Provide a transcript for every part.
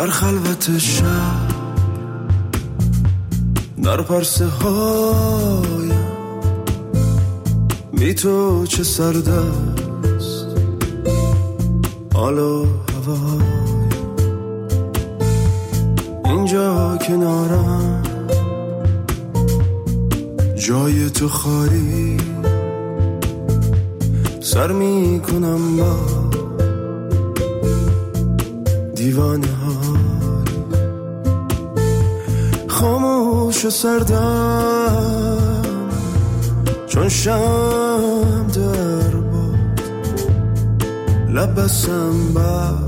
در خلوت شب، در پرسه هایم بی تو چه سرد است حال و هوایم، اینجا کنارم جای تو خالی، سر می کنم با دیوانه های، خاموش و سردم چون شم در باد، لب بسم بر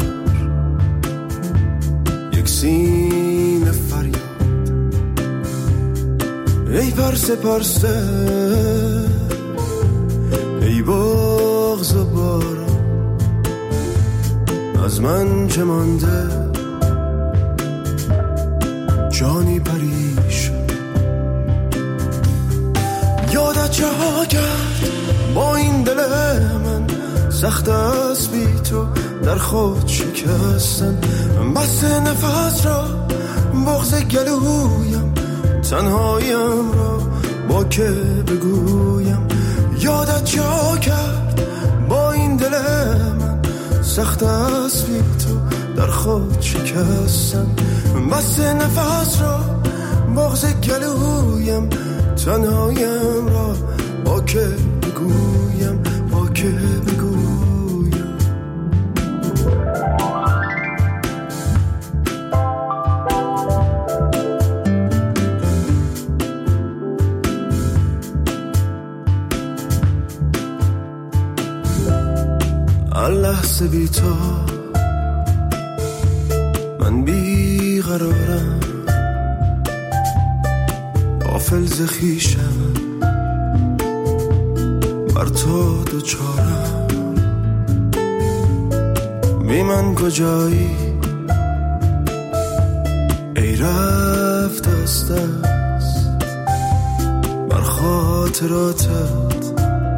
یک سینه فریاد، ای پرسه پرسه ای بغض و باران، از من چه مانده جانی پریشان، یادت چه ها کرد با این دل من، سخت است بی تو در خود شکستن، بس نفس را بغض گلویم، تنهایم را با که بگویم، یادت چه ها کرد با این دل من، سخت است بی تو در خود شکستن، بس نفس را بغض گلویم، تنهایم را با که بگویم، با که بگویم. لحظه بی تو من بی قرارم، غافل ز خویشم بر تو دوچارم، بی من کجایی ای رفت از دست، بر خاطراتت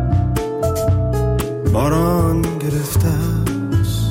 باران گرفته است،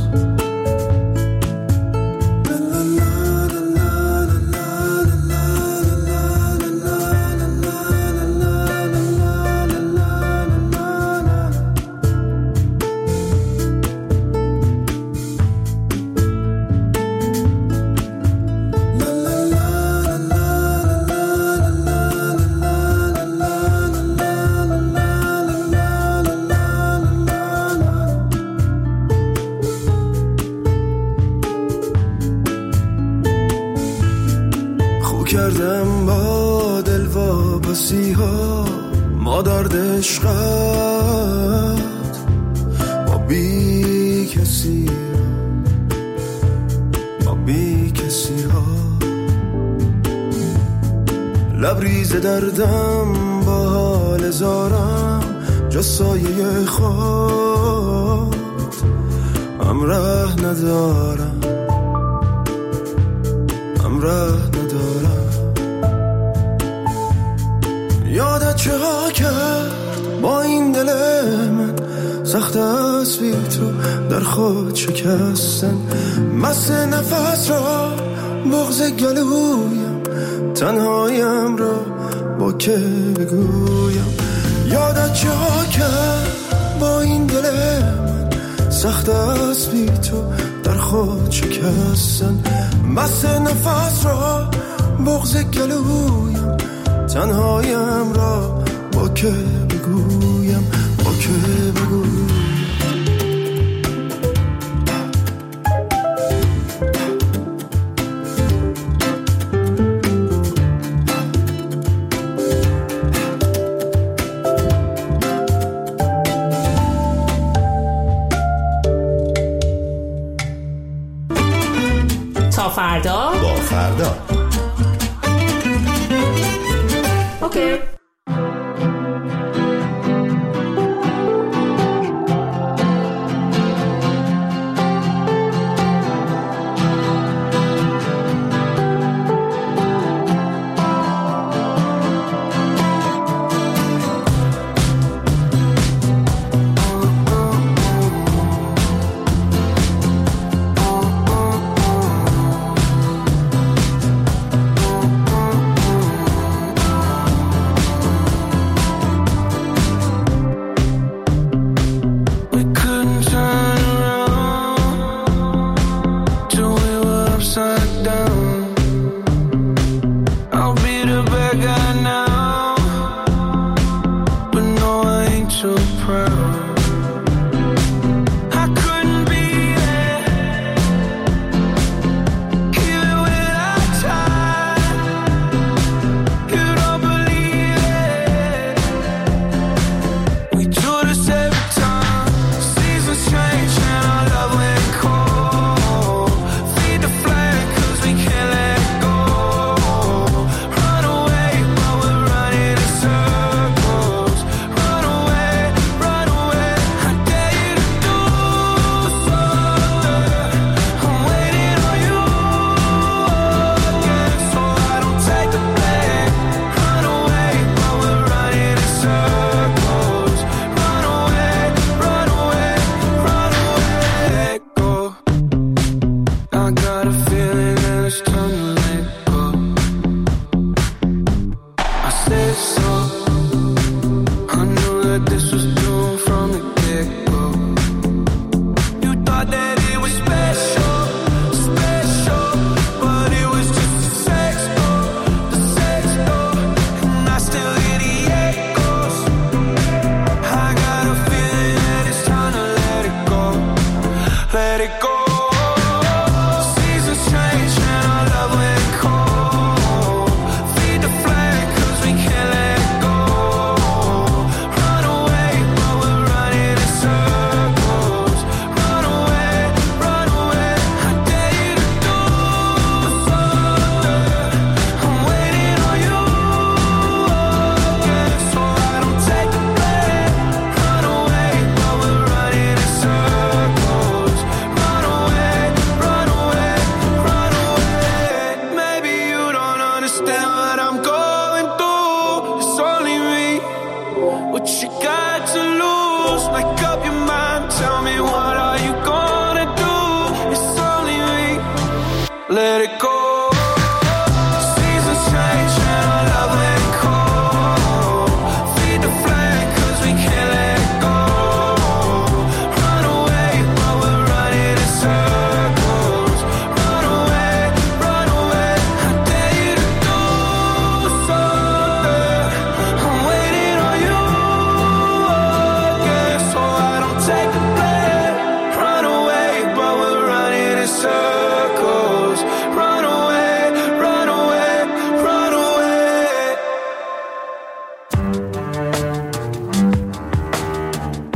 کردم با دل واپسی ها، ما درد عشقت با بی کسی، با بی کسی ها، لبریز دردم با حال زارم، جز سایه خود همراه ندارم، همراه ندارم، یادت چه ها کرد با این دل من، سخت است بی تو در خود شکستن، مست نفس را بغض گلویم، تنهایم را با که بگویم، یادت چه ها کرد با این دل من، سخت است بی تو در خود شکستن، مست نفس را بغض گلویم، تنهایم را با که بگویم، با که بگویم. تا فردا با فردا. اوکی.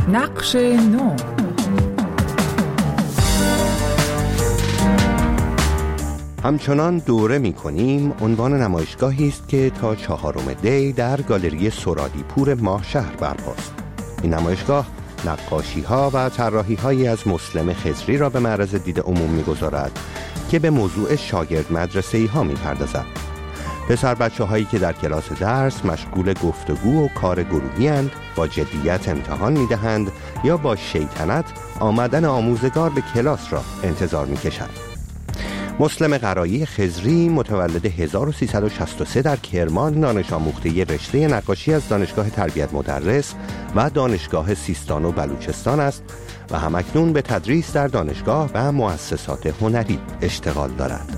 نقش نو. همچنان دوره می کنیم عنوان نمایشگاهی است که تا 4 دی در گالری سرادیپور ماهشهر برپاست. این نمایشگاه نقاشی ها و طراحی هایی از مسلم خضری را به معرض دید عموم می گذارد که به موضوع شاگرد مدرسه‌ای ها می پردازد. پسر بچه هایی که در کلاس درس مشغول گفتگو و کار گروهی اند، با جدیت امتحان می دهند یا با شیطنت آمدن آموزگار به کلاس را انتظار می کشند. مسلم قرایی خضری متولد 1363 در کرمان، دانش آموخته رشته نقاشی از دانشگاه تربیت مدرس و دانشگاه سیستان و بلوچستان است و همکنون به تدریس در دانشگاه و مؤسسات هنری اشتغال دارد.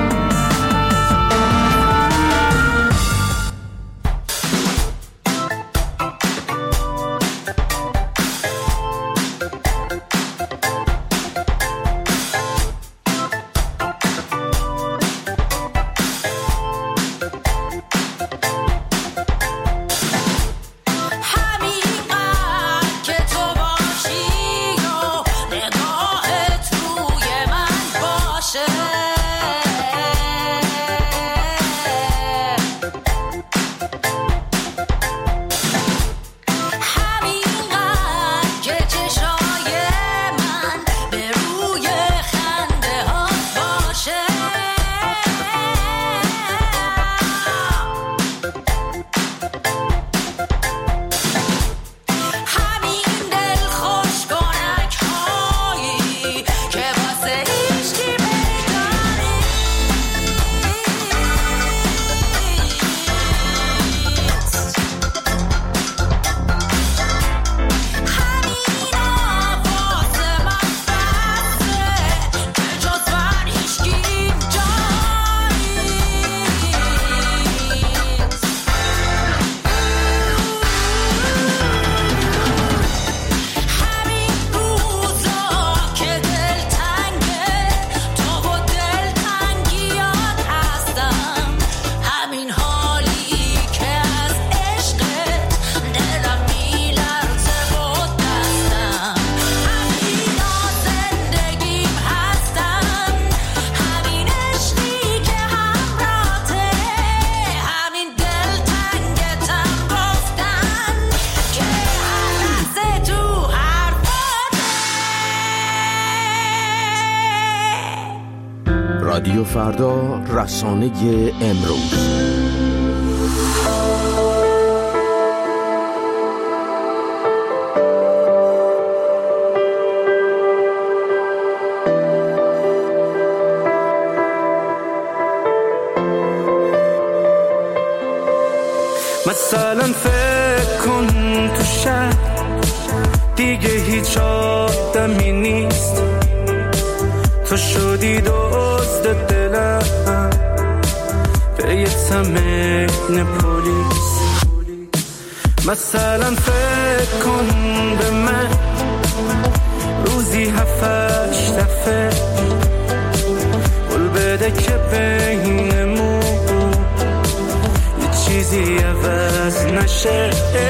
رادیو فردا، رسانه امروز. مثلا فکر کن تو شهر دیگه هیچ آدمی نیست، تو شدی دزد دلم به یه تمرین پلیس. مثلا فکر کن به من روزی 7-8 دفعه قول بده که بینمون یه چیزی عوض نشه.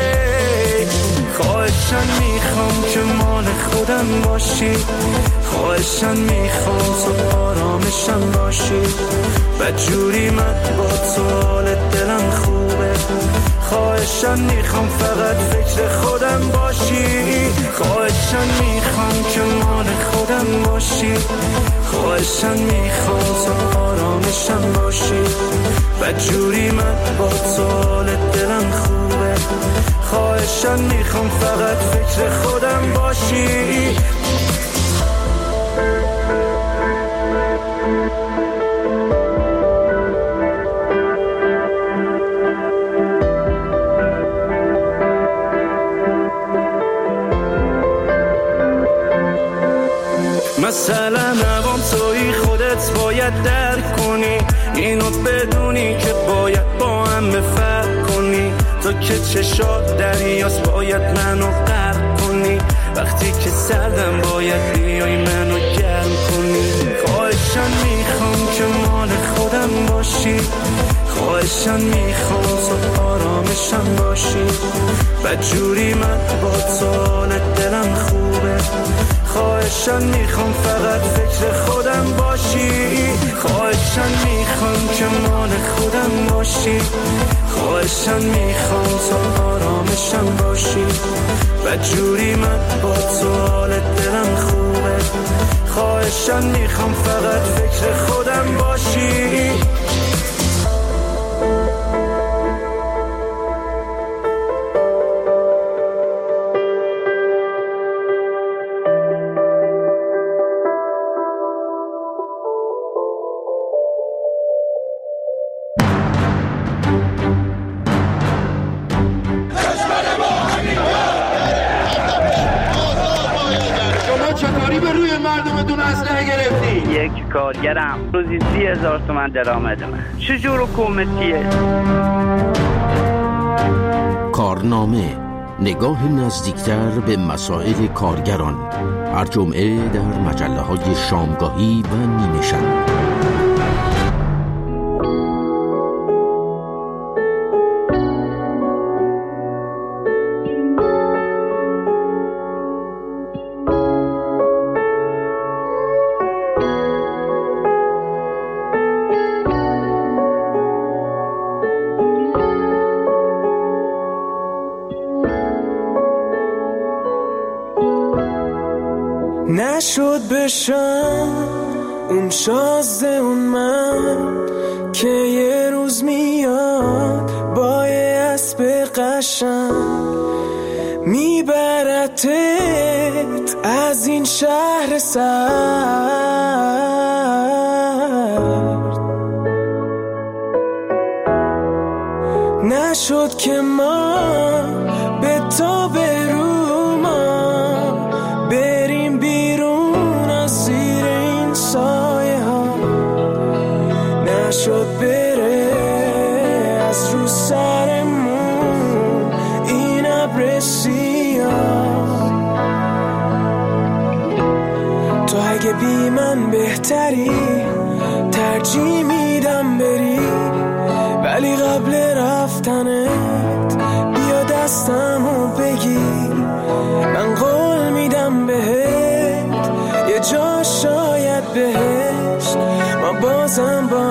خواهشن میخوام که مال خودم باشی، خواهشن میخوام تو آرامشم باشی، بدجوری من با تو حال دلم خوبه. خواهشن میخوام فقط فکر خودم باشی، خواهشن میخوام که مال خودم باشی، خواهشن میخوام تو آرامشم باشی، بدجوری من با تو حال دلم خوبه. خواهشن میخوام فقط فکر خودم باشی. مثلا عوام توی خودت باید درک کنی، اینو بدونی که باید با هم بفرق کنی. تو که چشات دریاست باید منو غرق کنی، وقتی که سردم باید بیای منو گرم کنی. خواهشن میخوام که مال خودم باشی، خواهشن میخوام تو آرامشم باشی، بدجوری من با تو حال دلم خواهشاً میخوام فقط فکر خودم باشی، خواهشاً میخوام که مال خودم باشی، خواهشاً میخوام تو آرامشم باشی، بدجوری من با تو حال دلم خوبه، خواهشاً میخوام فقط فکر خودم باشی. یک کارگرم روزی 30,000 تومان درآمدمه. چجور حکومتیه؟ کارنامه، نگاه نزدیکتر به مسائل کارگران، هر جمعه در مجله‌های شامگاهی و نیمه شب. نشد بشم اون شازده اون من که یه روز میاد با یه اسب قشنگ میبرتت از این شهر سرد. نشد که ما به تو برو ما بریم بیرون از زیر این سایه ها، نشد بره از رو سرمون این ابر سیاه. تو اگه بی من بهتری ترجیح میدم بری، ولی قبل رفتنت بیا دستمو بگیر، من قول میدم بهت یه جا شاید بهشت ما بازم با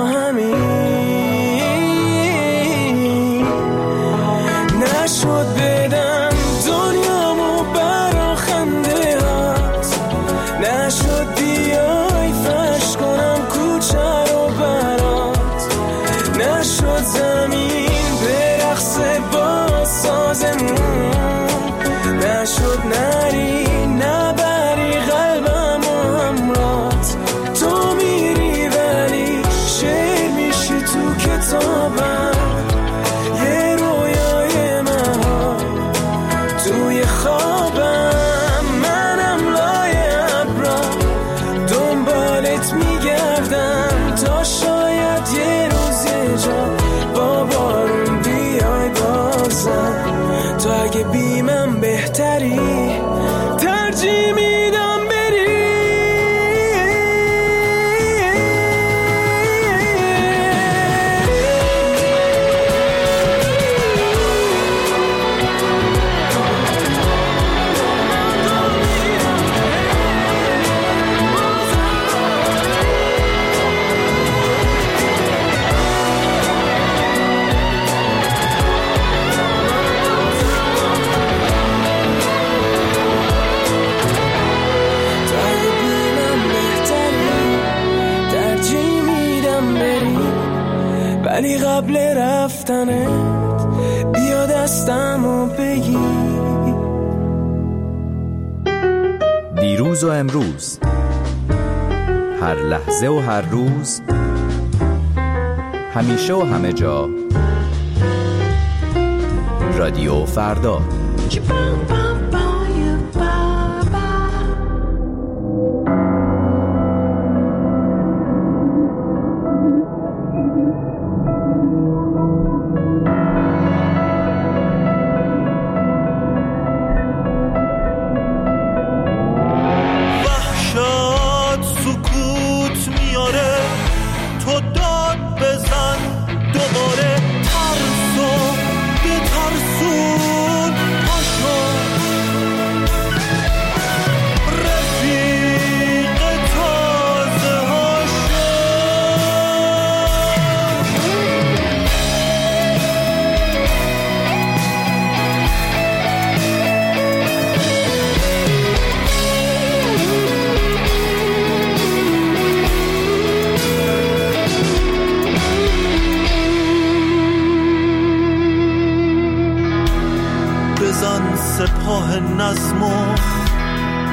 همین. نشد بدم دنیامو برا خنده هات، نشد بیای فرش کنم کوچه رو برات، نشد زمین برقصه با سازمون، نشد نری نبری قلبم و همرات. تو میری ولی شعر میشی تو کتابم، یه رویای مها توی خوابم، منم لای ابرا دنبالت میگردم تا شاید یه روز یه جا با بارون بیای بازم. تو اگه بی من بهتری ترجیح میدم بری. ولی قبل رفتنت بیا دستمو بگیر. دیروز و امروز، هر لحظه و هر روز، همیشه و همه جا، رادیو فردا. دوباره ترسو به ترسون پاشو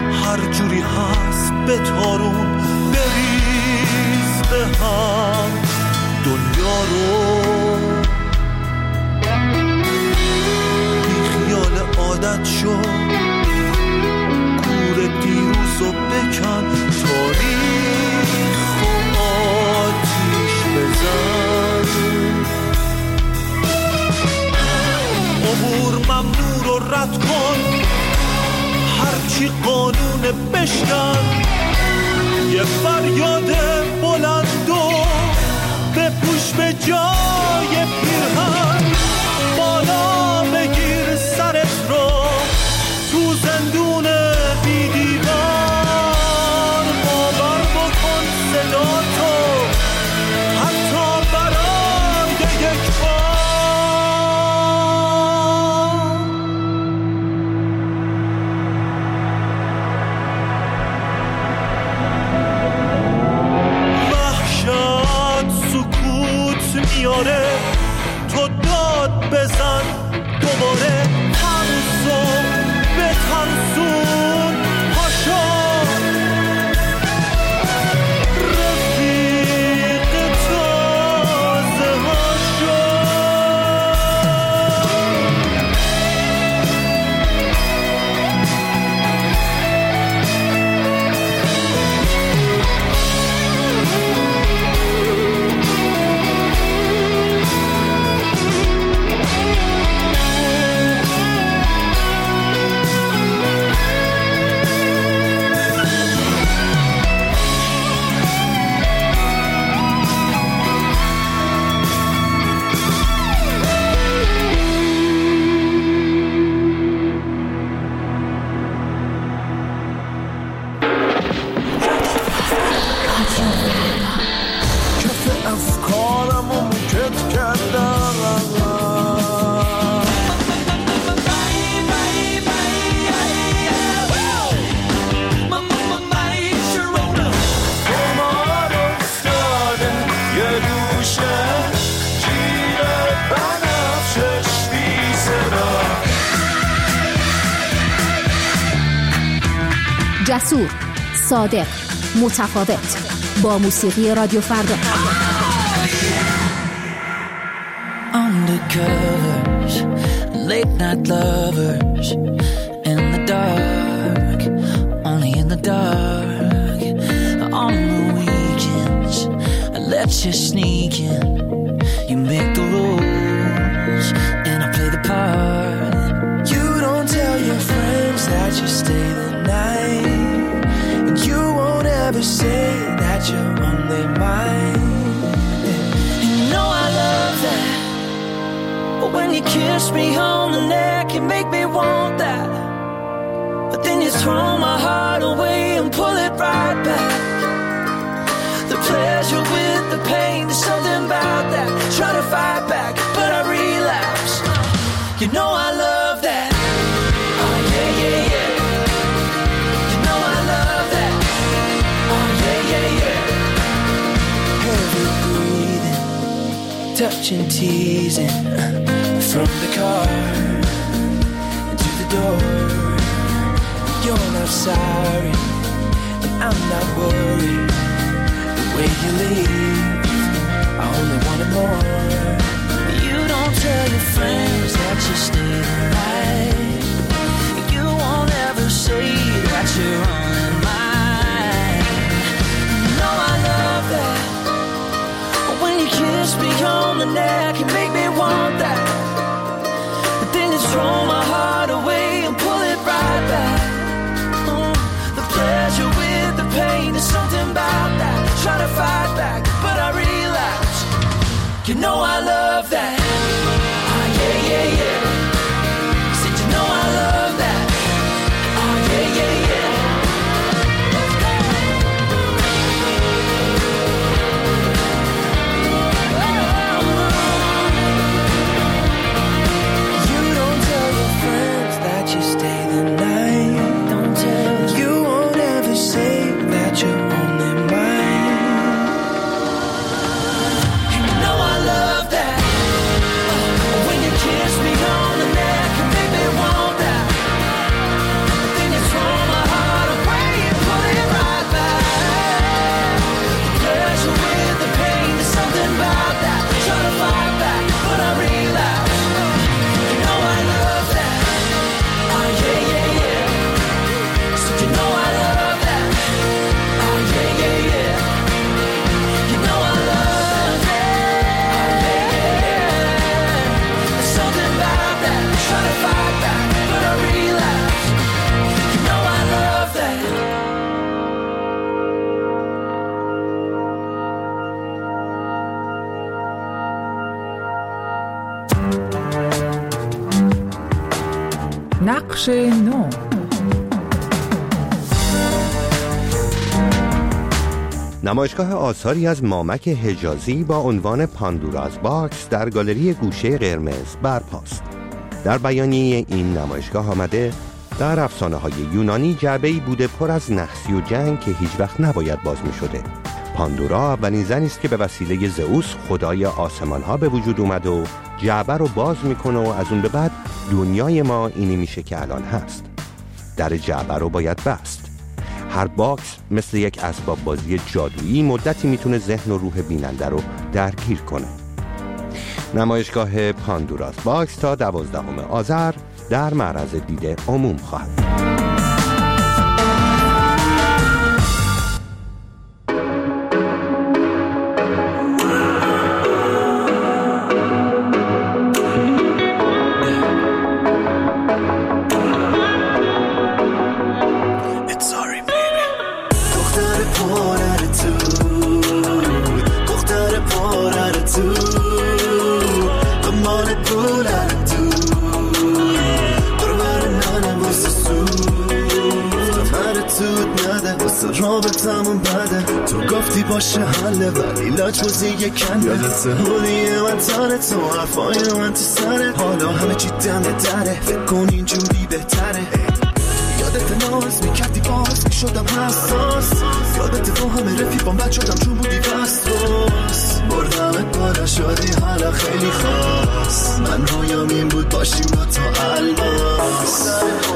هر جوری هست به تارون بریز به هم دنیا رو، بی خیال عادت شد گور دیروز رو بکن، تاریخ و آتیش بزن، امور ممنوع رو رد کن، هرچی قانون بشکن، یه فریاد بلند و بپوش به جای پیرهن، بالا بگیر سرت رو تو زندون بی دیوار، باور بکن صدا تو حتی برای یک بار. میاره تو داد بزن دوباره، ترسو به ترسون هاشو، رفیق تازه هاشو. جسور، صادق، متفاوت، با موسیقی رادیو فردا. Undercovers, late night lovers, in the dark, only in the dark. On the weekends, I let you sneak in. You make the rules, and I play the part. You don't tell your friends that you stay the night, and you won't ever say that you're on their mind. You know I love that, but when you kiss me on the neck, you make me want that. But then you throw my heart away and pull it right back. The pleasure with the pain, there's something about that. Try to fight back, but I relapse. You know I love that. Oh yeah, yeah, yeah. You know I love that. Oh yeah, yeah, yeah. Heavy breathing, touching, teasing, from the car to the door. You're not sorry, and I'm not worried. The way you leave, I only wanted more. You don't tell your friends that you stay the night. You won't ever say that you're on mine. You know I love that. But when you kiss me on the neck, you make me want that. But then you throw my heart away and pull it right back. The pleasure with the pain, there's something about that. Try to fight back, but I relapse. You know I love that. Oh yeah, yeah, yeah. Said you know I love that. Oh yeah. بخش 9. نمایشگاه آثاری از مامک حجازی با عنوان پاندوراز باکس در گالری گوشه قرمز برپاست. در بیانیه این نمایشگاه آمده در افسانه‌های یونانی جعبه‌ای بوده پر از نحسی و جنگ که هیچ وقت نباید باز می‌شده. پاندورا اولین زنی است که به وسیله زئوس خدای آسمان‌ها به وجود اومد و جعبه رو باز می‌کنه و از اون به بعد دنیای ما اینی میشه که الان هست. در جعبه رو باید بست. هر باکس مثل یک اسباب بازی جادویی مدتی میتونه ذهن و روح بیننده رو درگیر کنه. نمایشگاه پاندوراز باکس تا 12 آذر در معرض دید عموم خواهد. رابطمون بده تو گفتی باشه حله ولی لاج بازی کنده یادت حولیه من تاره تو حرفای من تو سره حالا همه چی دم دره فکر کن اینجوری بهتره یادت ناز میکردی باز میشدم حساس یادت تو همه رفیقام بد شدم چون بودی وسواس بردمت بالا شدی حالا خیلی خاص من رویام این بود باشیم با تو الماس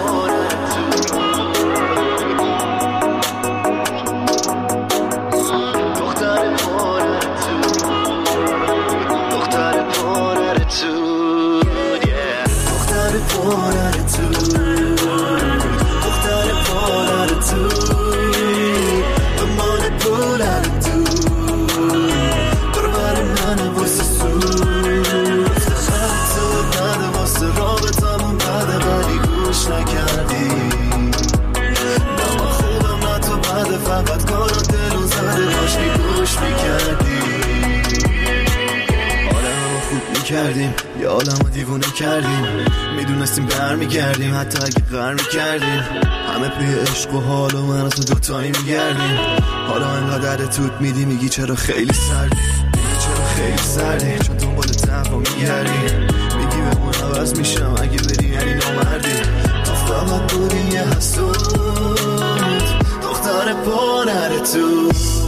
یه عالمو دیوونه کردیم میدونستیم برمیگردیم حتی اگه غر میکردیم همه پی عشق و حال و من تو دوتایی میگردیم حالا انقدر توت میدی میگی چرا خیلی سردی میگی چرا خیلی سردی چون دنبال دعوا میگردی میگی به اون عوض میشم اگه بری یعنی نامردی تو فقط بودی یه حسود دختر پانر تو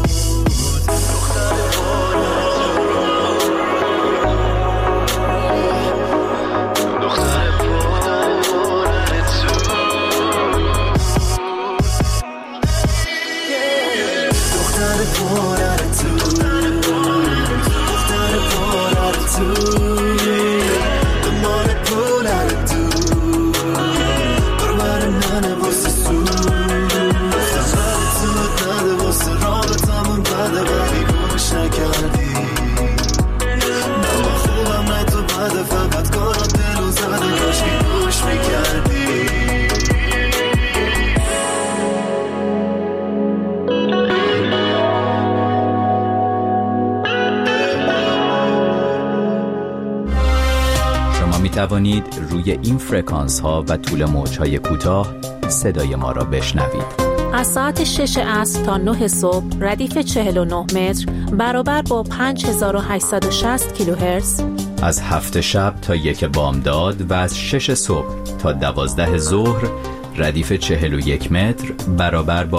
توانید روی این فرکانس ها و طول موج های کوتاه صدای ما را بشنوید. از ساعت 6 عصر تا 9 صبح ردیف 49 متر برابر با 5860 کیلوهرتز، از 7 شب تا 1 بامداد و از 6 صبح تا 12 ظهر ردیف 41 متر برابر با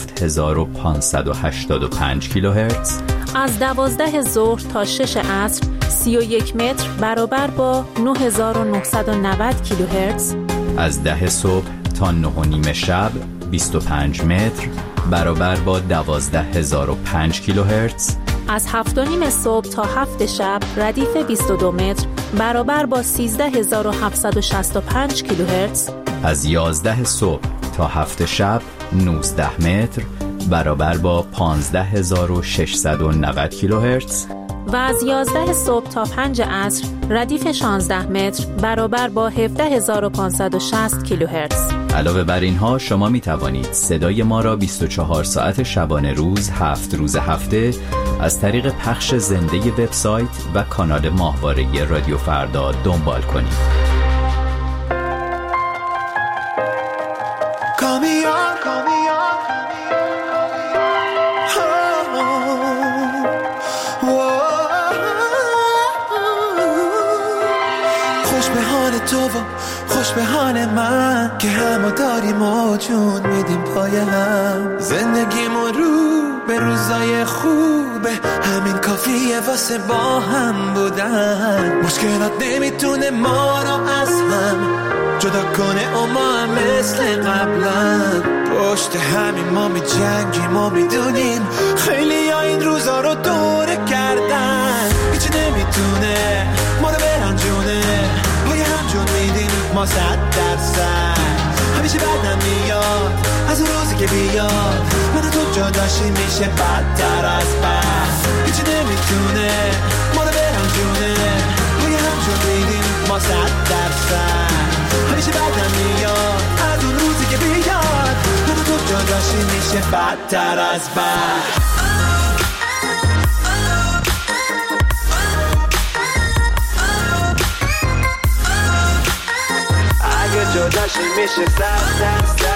7585 کیلوهرتز، از 12 ظهر تا 6 عصر 31 متر برابر با 9990 کیلوهرتز، از 10 صبح تا 9:30 شب 25 متر برابر با 12005 کیلوهرتز، از 7:30 صبح تا 7 شب ردیف 22 متر برابر با 13765 کیلوهرتز، از 11 صبح تا 7 شب 19 متر برابر با 15690 کیلوهرتز، و از 11 صبح تا 5 عصر ردیف 16 متر برابر با 17560 کیلوهرتز. علاوه بر اینها شما می توانید صدای ما را 24 ساعت شبانه روز 7 روز هفته از طریق پخش زنده وبسایت و کانال ماهواره رادیو فردا دنبال کنید. کامیار خوش به حال تو و خوش به حال من که همو داریم و جون میدیم پای هم. زندگیمون رو به روزای خوبه، همین کافیه واسه با هم بودن. مشکلات نمیتونه ما رو از هم جدا کنه و ما هم مثل قبلا پشت همین ما می جنگیم و میدونیم خیلی ها این روزا رو دوره کردن. هیچی نمیتونه ما رو برنجونه، پای هم جون میدیم ما 100%. همیشه بعدم میاد از اون روزی که بیاد من و تو جداشی میشه بدتر از بد. هیچی نمیتونه ما رو برنجونه، پای هم جون میدیم ما 100%. همیشه بعدم میاد از اون روزی که بیاد من و تو جداشی میشه بدتر از بد. اگه جداشی میشه 100%.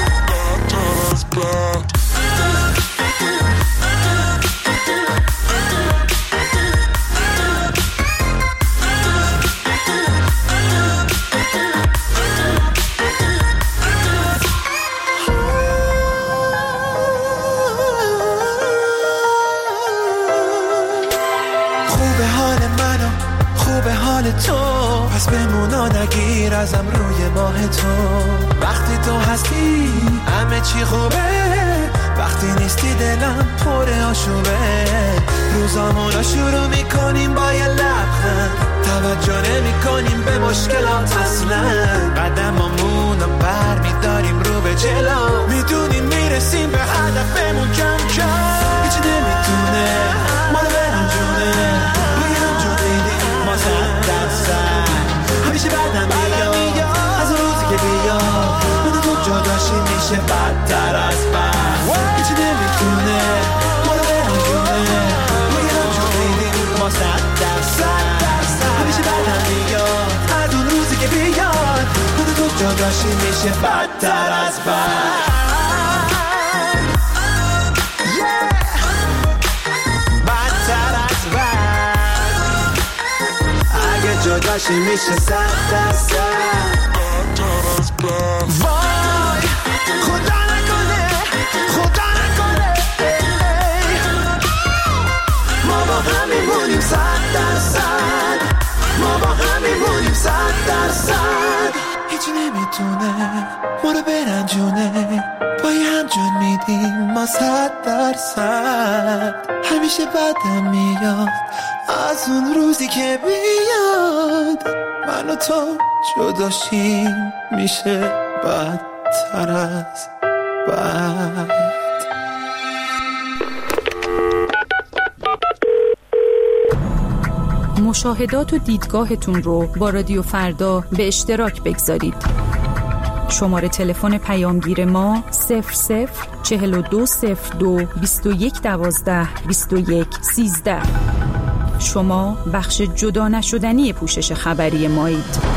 تو پس بمونا نگیر ازم روی ماه تو. وقتی تو هستی همه چی خوبه، وقتی نیستی دلم پر آشوبه. روزامونو شروع میکنیم با یه لبخند، توجه نمی کنیم به مشکلات اصلا. قدمامونو بر میداریم رو به جلو، میدونیم میرسیم به هدفمون کم کم. هیچی نمیتونه ما رو برنجونه، همیشه بعدم میاد از اون روزی که بیاد من و تو جداشی میشه بدتر از بد. هیچی نمیتونه ما رو برنجونه، روی هم جو میدیم ما 100%. همیشه بعدم میاد از اون روزی که بیاد من و تو جداشی میشه بدتر از بد. جداشی میشه 100%. وای خدا نکنه خدا نکنه ما با هم میمونیم 100%. ما با هم میمونیم 100%. هیچی نمیتونه ما رو برنجونه، پای هم جون میدیم ما 100%. همیشه بعدم میاد از اون روزی که بیاد من و تو جداشیم میشه بدتر از بد. مشاهدات و دیدگاهتون رو با رادیو فردا به اشتراک بگذارید. شماره تلفن پیامگیر ما 004202 2112 2113. شما بخش جدا نشدنی پوشش خبری مایید.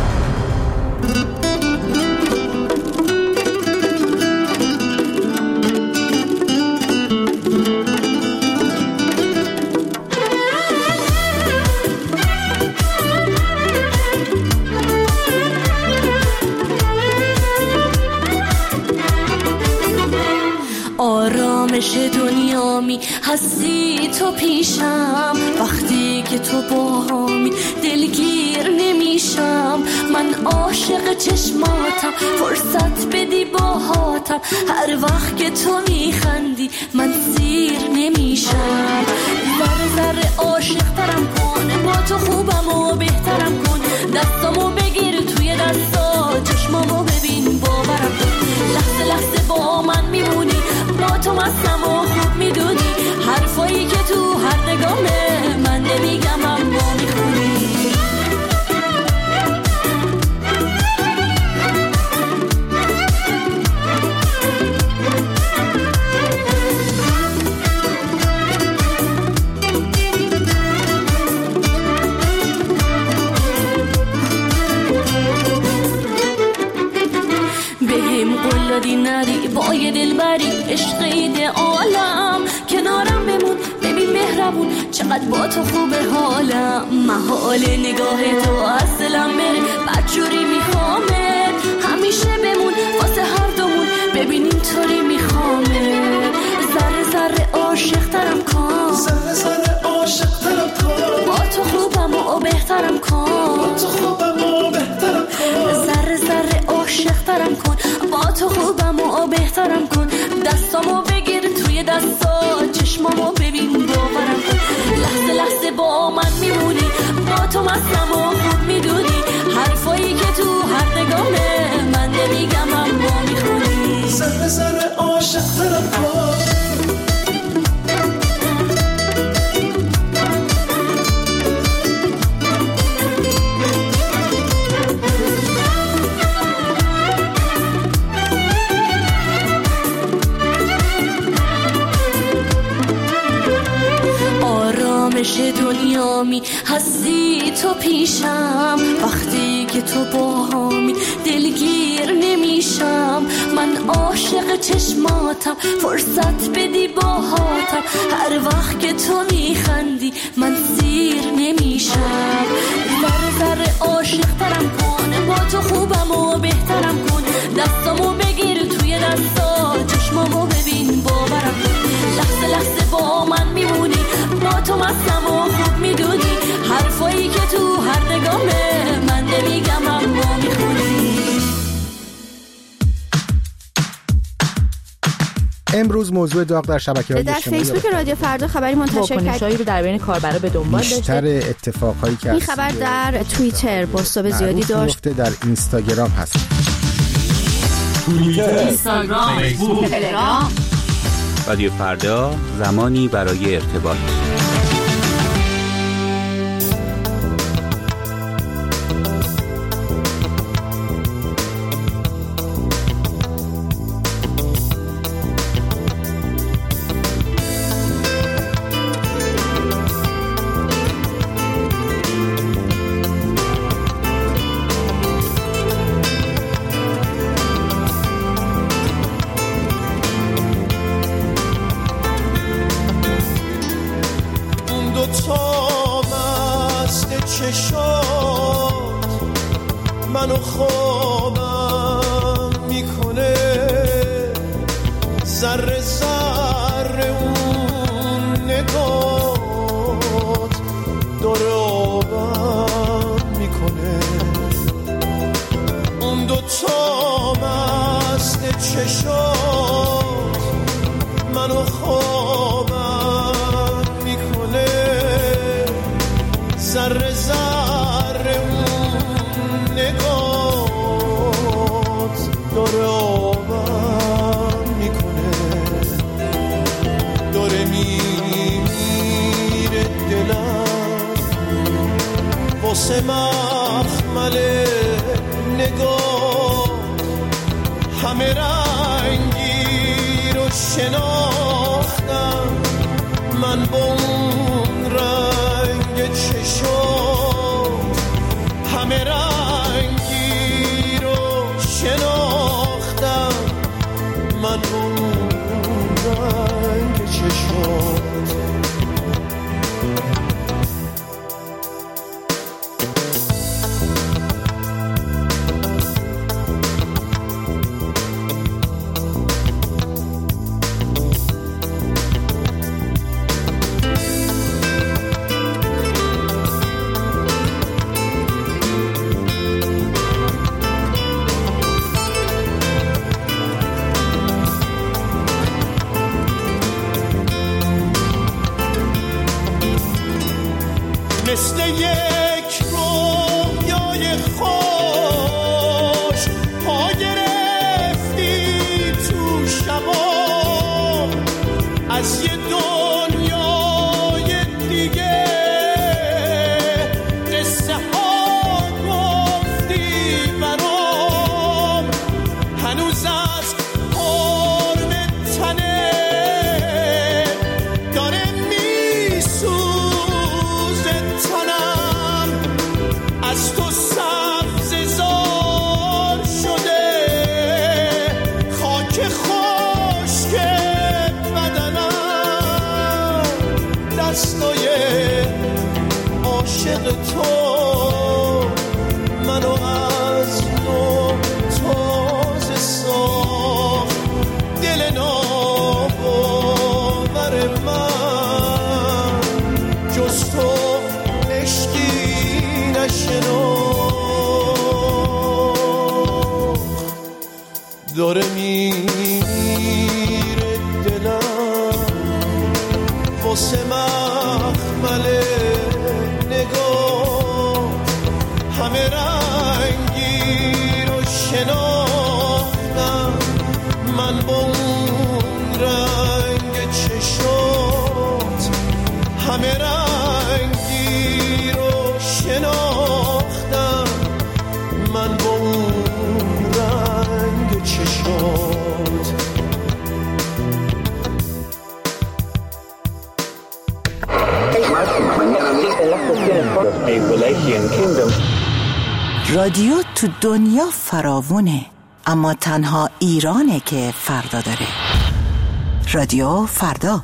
آرامش دنیامی هستی تو پیشم، وقتی که تو باهامی دلگیر نمیشم. من عاشق چشماتم، فرصت بدی باهاتم. هر وقت که تو میخندی من سیر نمیشم. ذره ذره عاشق ترم کن، با تو خوبم و بهترم کن. دستامو بگیر توی دستا، چشمامو ببین باورم کن. لحظه لحظه با من میمونی، با تو مستم و خوب میدونی. حرفایی که تو هر نگامه من نمیگم اما میخونی. پای دلبری عشق ایده عالم. کنارم بمون ببین مهربون چقدر با تو خوبه حالم. محال نگاه تو از دلم بره بدجوری میخوامه. همیشه بمون واسه هر دومون ببین اینطوری میخوامه. ذره ذره عاشق ترم کن، ذره ذره عاشق ترم کن، با تو خوبم و بهترم کن، با تو خوبم و بهترم کن. ذره ذره عاشق ترم کن، با تو خوبم و بهترم کن. دستامو بگیر توی دستا چشمامو ببین باورم کن. لحظه لحظه با من میمونی، با تو مستم و خوب میدونی. حرفایی که تو هر نگامه من نمیگم اما میخونی. ذره ذره عاشق ترم کن. آرامش دنیامی هستی تو پیشم. وقتی که تو باهامی دلگیر نمیشم. من عاشق چشماتم فرصت بدی باهاتم. هر وقت که تو میخندی من سیر نمیشم. ذره ذره عاشق ترم کن، با تو خوبم و بهترم کن. دستامو بگیر توی دستا چشمامو ببین باورم کن. لحظه لحظه با من میمونی، با تو مستم و خوب میدونی. حرفایی که تو هر نگامه من نمیگم اما میخونی. امروز موضوع داغ در شبکه‌های در اجتماعی فیسبوک رادیو فردا خبری منتشر واکنش‌هایی رو در بین کاربرا به دنبال داشته. بیشتر اتفاقایی که این خبر در توییتر بازتاب زیادی داشت. در اینستاگرام هست. اینستاگرام، فیسبوک، تلگرام. رادیو فردا، زمانی برای ارتباط. منو خوابم میکنه. ذره ذره اون نگات داره آبم میکنه. اون دوتا مست چشات منو خوابم میکنه. ذره ذره اون نگات داره آبم میکنه. داره میره دلم واسه مخمل نگاه. همه رنگی رو شناختم من با اون رنگ چشات. همه رنگی رو شناختم من با اون رنگ چشات. مثل یک رویای خوش پا گرفتی تو شبا. از یه دنیای دیگه قصه ها گفتی برام. هنوز از حرم تنه داره میسوزه تنم. ناباور من جز تو عشقی نشناخت. داره میره دلم واسه مخمل نگاه، همه رنگی رو شناختم من با اون رنگ چشات، همه رنگی رو شناختم من با اون رنگ چشات. رادیو تو دنیا فراوونه، اما تنها ایرانه که فردا داره. رادیو فردا.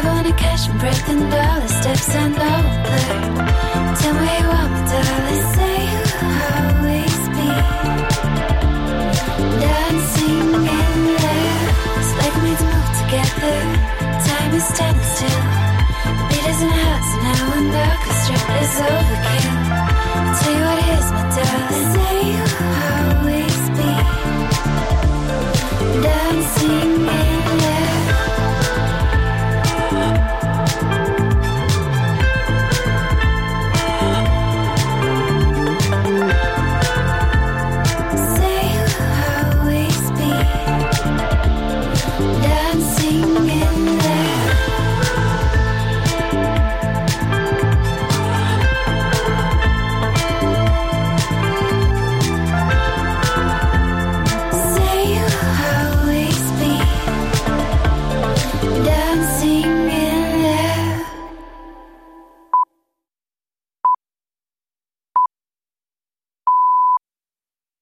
Breath and dollar steps and all blur. Tell me what my darling say.